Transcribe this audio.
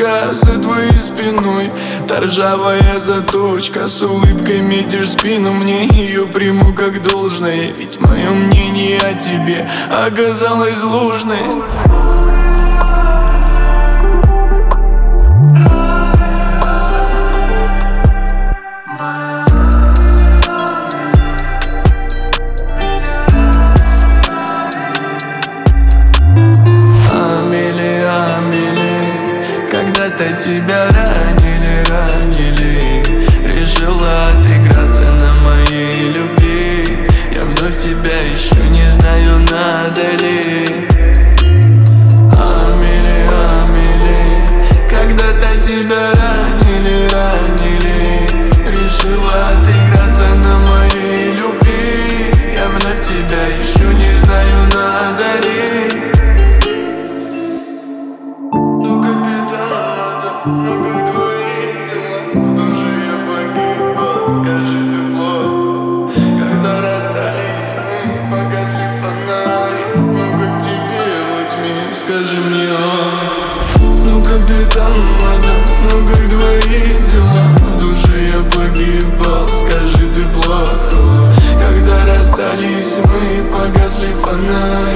точка за твоей спиной. Та ржавая заточка, с улыбкой метишь спину. Мне ее приму как должное, ведь мое мнение о тебе оказалось ложной. Когда-то тебя ранили, решила отыграться на моей любви. Я вновь тебя ищу, не знаю, надо ли. Амели, когда-то тебя ранили, решила отыграться на моей любви. Я вновь тебя ищу, не знаю, надо ли. Ну как твои дела? В душе я погибал, скажи, ты плохо. Когда расстались мы, погасли фонари. Ну как тебе во тьме, скажи мне, ну как ты там, мадам? Ну как твои дела? В душе я погибал, скажи, ты плохо. Когда расстались мы, погасли фонари.